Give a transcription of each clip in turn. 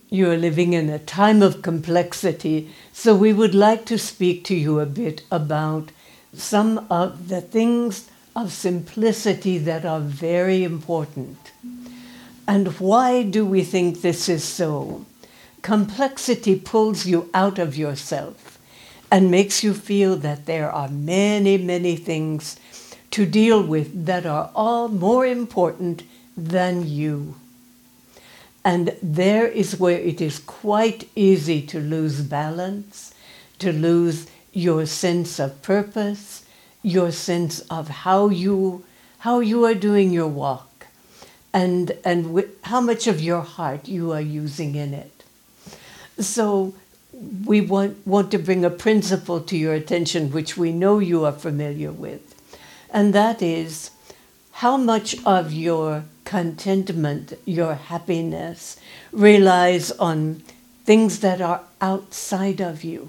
You are living in a time of complexity, so we would like to speak to you a bit about some of the things of simplicity that are very important. And why do we think this is so? Complexity pulls you out of yourself and makes you feel that there are many, many things to deal with that are all more important than you. And there is where it is quite easy to lose balance, to lose your sense of purpose, your sense of how you are doing your walk, and how much of your heart you are using in it. So we want to bring a principle to your attention, which we know you are familiar with, and that is how much of your contentment, your happiness, relies on things that are outside of you.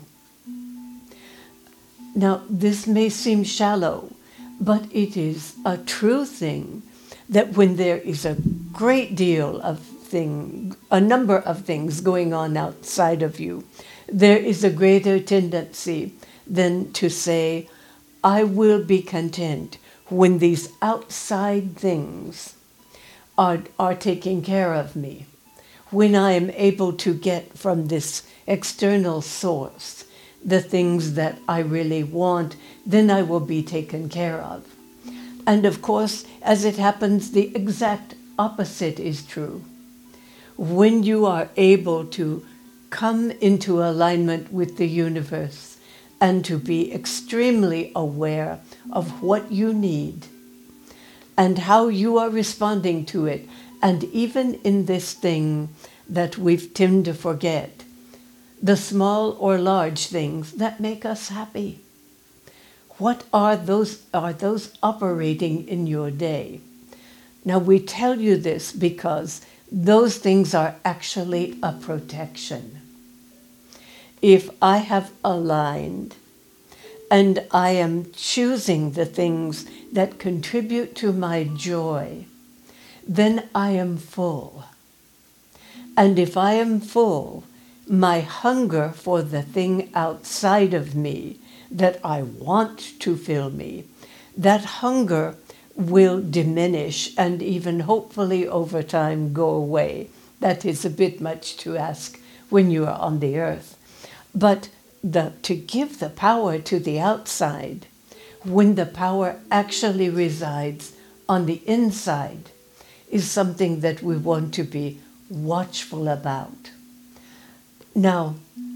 Now, this may seem shallow, but it is a true thing that when there is a great deal of a number of things going on outside of you, there is a greater tendency than to say, I will be content when these outside things are taking care of me, when I am able to get from this external source the things that I really want, then I will be taken care of. And of course, as it happens, the exact opposite is true. When you are able to come into alignment with the universe and to be extremely aware of what you need and how you are responding to it, and even in this thing that we've tend to forget, the small or large things that make us happy. What are those operating in your day? Now we tell you this because those things are actually a protection. If I have aligned and I am choosing the things that contribute to my joy, then I am full. And if I am full, my hunger for the thing outside of me that I want to fill me, that hunger will diminish and even hopefully over time go away. That is a bit much to ask when you are on the earth. But to give the power to the outside, when the power actually resides on the inside, is something that we want to be watchful about. Now,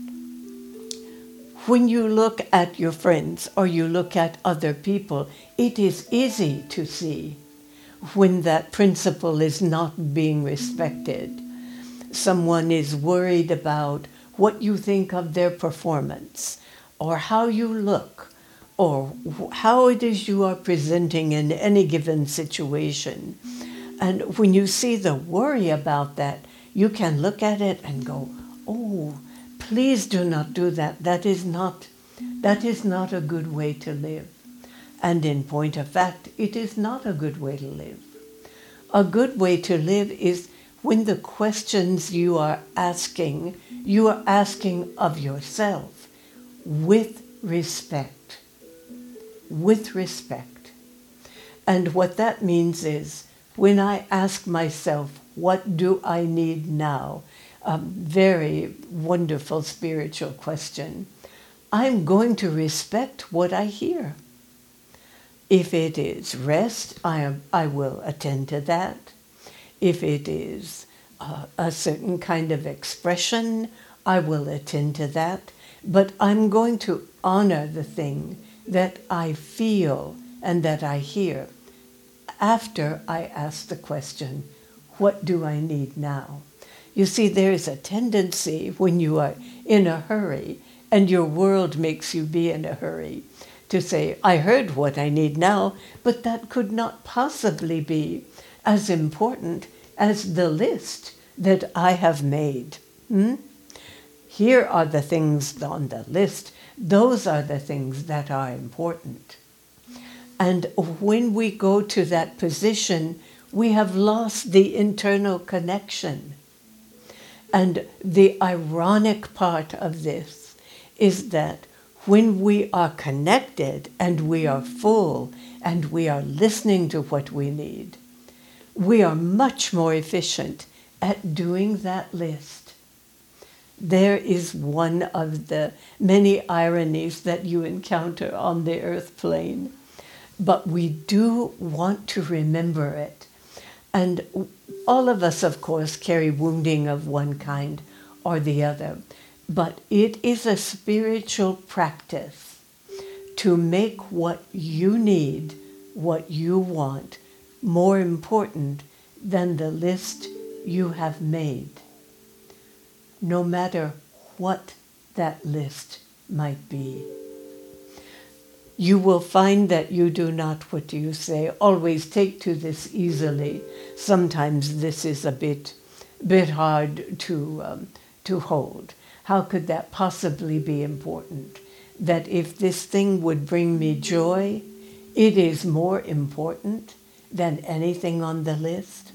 when you look at your friends or you look at other people, it is easy to see when that principle is not being respected. Someone is worried about what you think of their performance, or how you look, or how it is you are presenting in any given situation. And when you see the worry about that, you can look at it and go, oh, please do not do that. That is not a good way to live. And in point of fact, it is not a good way to live. A good way to live is when the questions you are asking of yourself with respect. With respect. And what that means is, when I ask myself, what do I need now? A very wonderful spiritual question. I'm going to respect what I hear. If it is rest, I will attend to that. If it is a certain kind of expression, I will attend to that. But I'm going to honor the thing that I feel and that I hear after I ask the question, what do I need now? You see, there is a tendency when you are in a hurry and your world makes you be in a hurry to say, I heard what I need now, but that could not possibly be as important as the list that I have made. Here are the things on the list. Those are the things that are important. And when we go to that position, we have lost the internal connection. And the ironic part of this is that when we are connected and we are full and we are listening to what we need, we are much more efficient at doing that list. There is one of the many ironies that you encounter on the earth plane, but we do want to remember it. And all of us, of course, carry wounding of one kind or the other, but it is a spiritual practice to make what you need, what you want, more important than the list you have made, no matter what that list might be. You will find that you do not, what do you say, always take to this easily. Sometimes this is a bit hard to hold. How could that possibly be important? That if this thing would bring me joy, it is more important than anything on the list?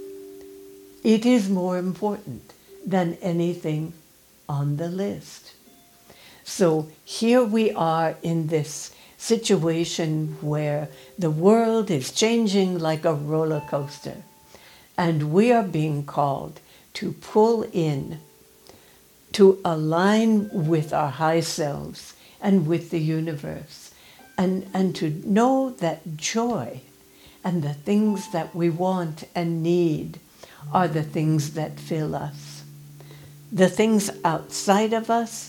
It is more important than anything on the list. So here we are in this situation where the world is changing like a roller coaster, and we are being called to pull in, to align with our high selves and with the universe, and to know that joy and the things that we want and need are the things that fill us. The things outside of us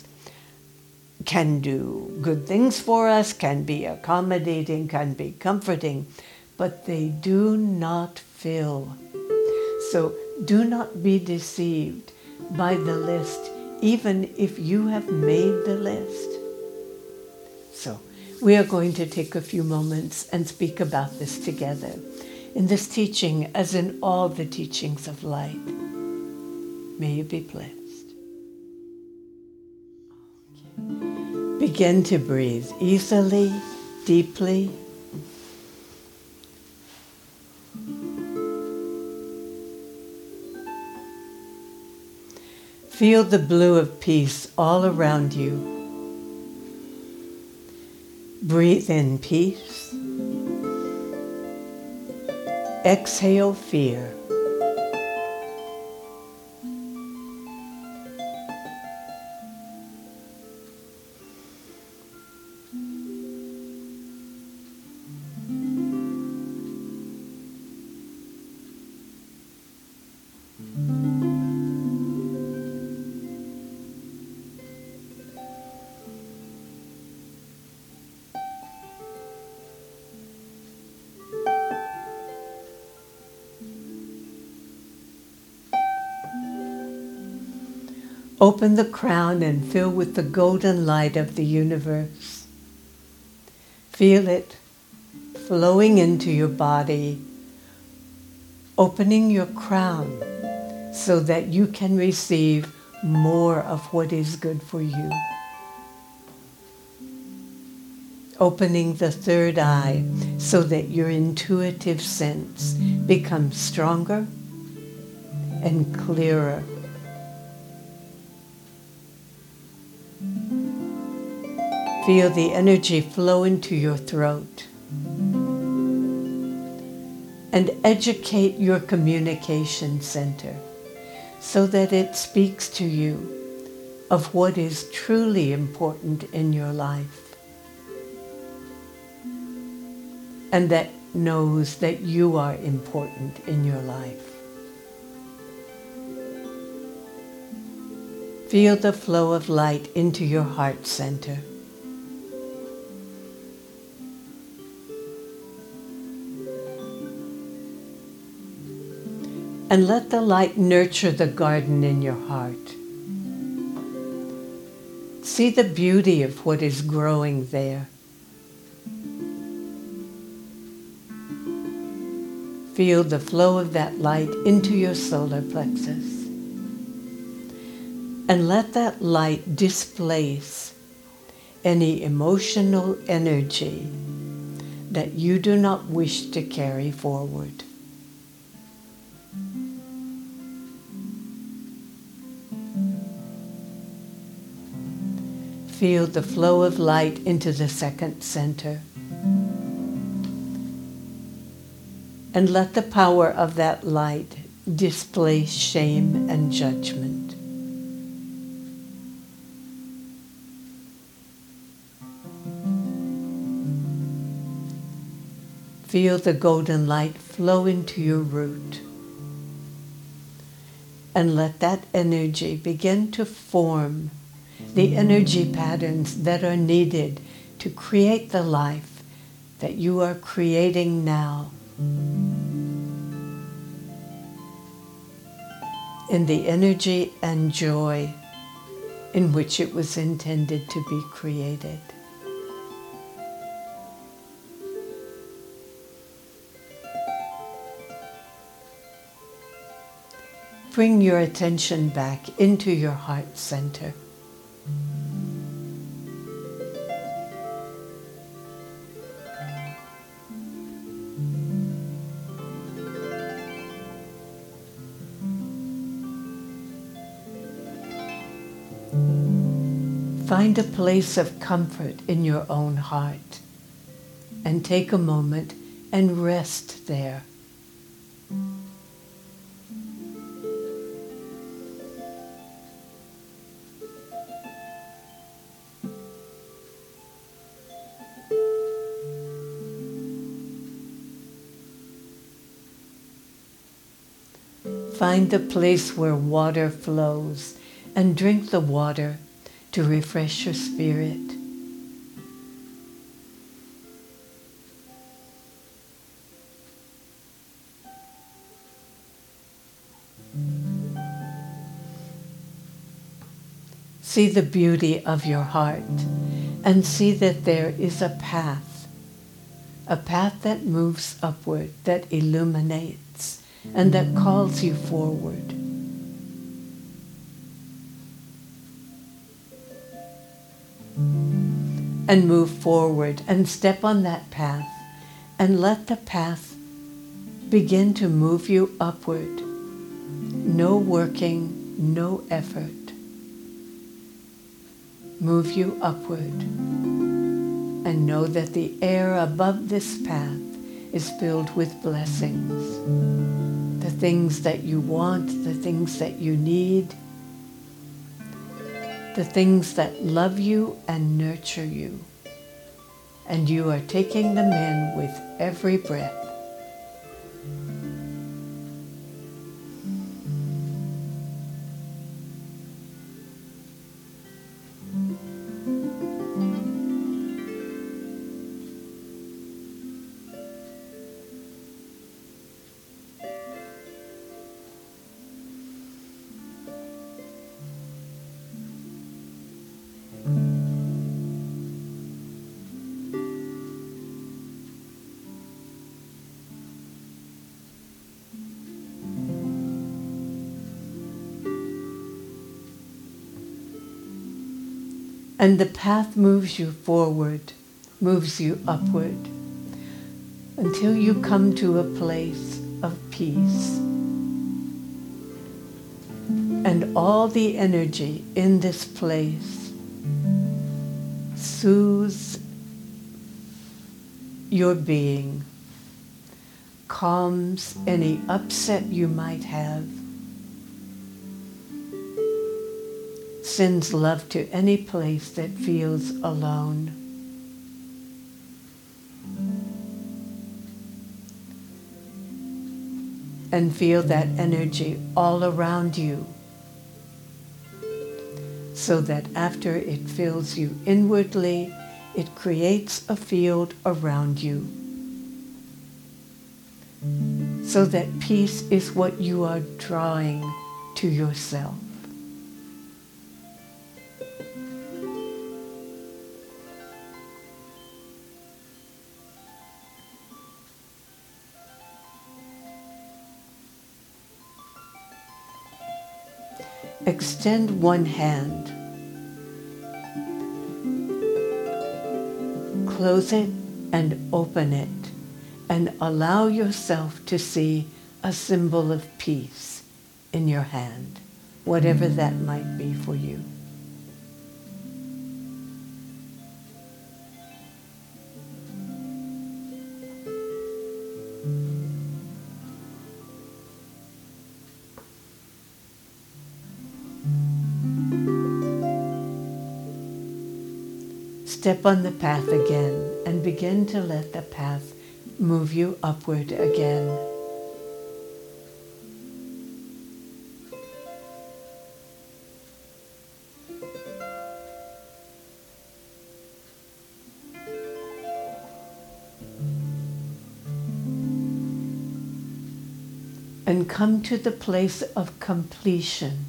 can do good things for us, can be accommodating, can be comforting, but they do not fill. So do not be deceived by the list, even if you have made the list. So we are going to take a few moments and speak about this together in this teaching, as in all the teachings of light. May you be blessed. Begin to breathe easily, deeply. Feel the blue of peace all around you. Breathe in peace. Exhale fear. Open the crown and fill with the golden light of the universe. Feel it flowing into your body, opening your crown so that you can receive more of what is good for you. Opening the third eye so that your intuitive sense becomes stronger and clearer. Feel the energy flow into your throat. And educate your communication center so that it speaks to you of what is truly important in your life, and that knows that you are important in your life. Feel the flow of light into your heart center. And let the light nurture the garden in your heart. See the beauty of what is growing there. Feel the flow of that light into your solar plexus. And let that light displace any emotional energy that you do not wish to carry forward. Feel the flow of light into the second center. And let the power of that light displace shame and judgment. Feel the golden light flow into your root. And let that energy begin to form the energy patterns that are needed to create the life that you are creating now. In the energy and joy in which it was intended to be created. Bring your attention back into your heart center. Find a place of comfort in your own heart and take a moment and rest there. Find the place where water flows and drink the water to refresh your spirit. See the beauty of your heart and see that there is a path that moves upward, that illuminates, and that calls you forward. And move forward and step on that path and let the path begin to move you upward. No working, no effort. Move you upward and know that the air above this path is filled with blessings. The things that you want, the things that you need, the things that love you and nurture you. And you are taking them in with every breath. And the path moves you forward, moves you upward, until you come to a place of peace. And all the energy in this place soothes your being, calms any upset you might have, sends love to any place that feels alone. And feel that energy all around you, so that after it fills you inwardly, it creates a field around you, so that peace is what you are drawing to yourself. Extend one hand, close it and open it, and allow yourself to see a symbol of peace in your hand, whatever that might be for you. Step on the path again and begin to let the path move you upward again. And come to the place of completion.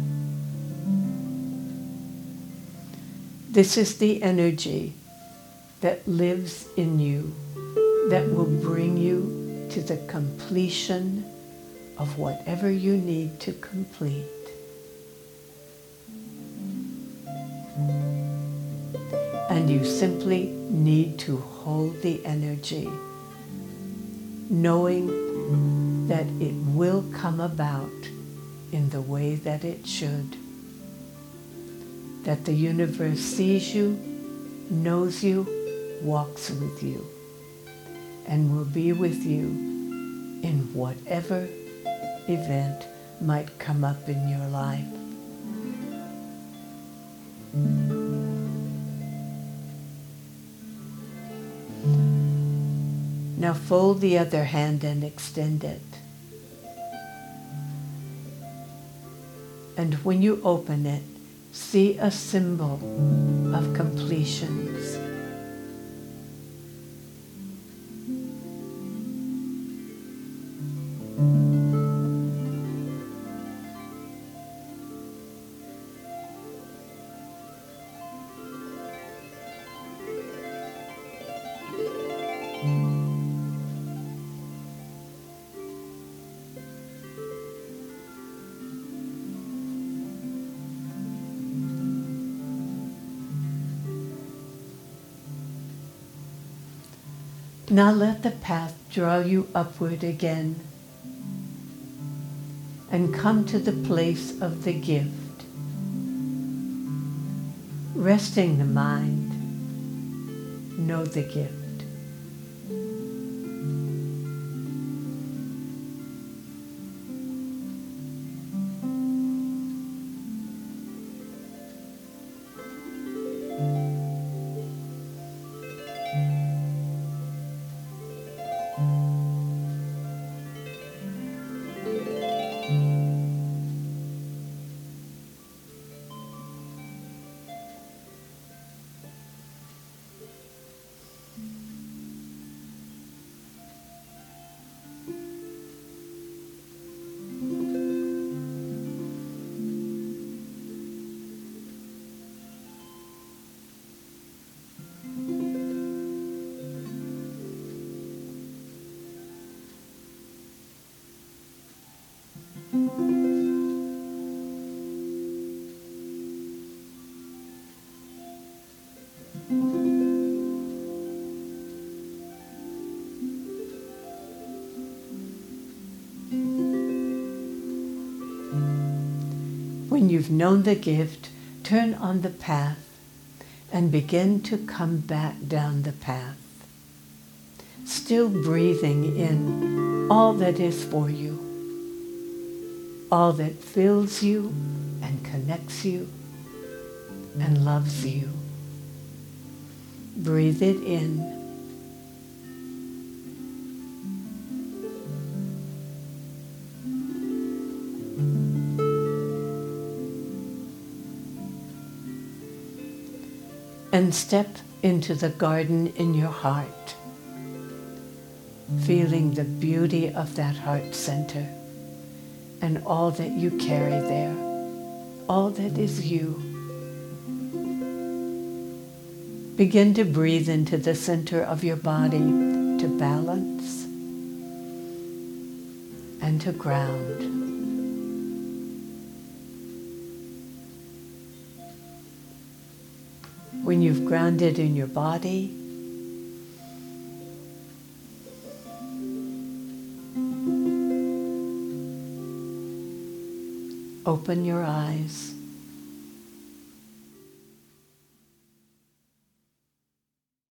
This is the energy that lives in you, that will bring you to the completion of whatever you need to complete. And you simply need to hold the energy, knowing that it will come about in the way that it should. That the universe sees you, knows you, walks with you, and will be with you in whatever event might come up in your life. Now fold the other hand and extend it. And when you open it, see a symbol of completions. Now let the path draw you upward again and come to the place of the gift. Resting the mind, know the gift. When you've known the gift, turn on the path and begin to come back down the path, still breathing in all that is for you, all that fills you and connects you and loves you. Breathe it in. And step into the garden in your heart, feeling the beauty of that heart center and all that you carry there, all that is you. Begin to breathe into the center of your body to balance and to ground. When you've grounded in your body, open your eyes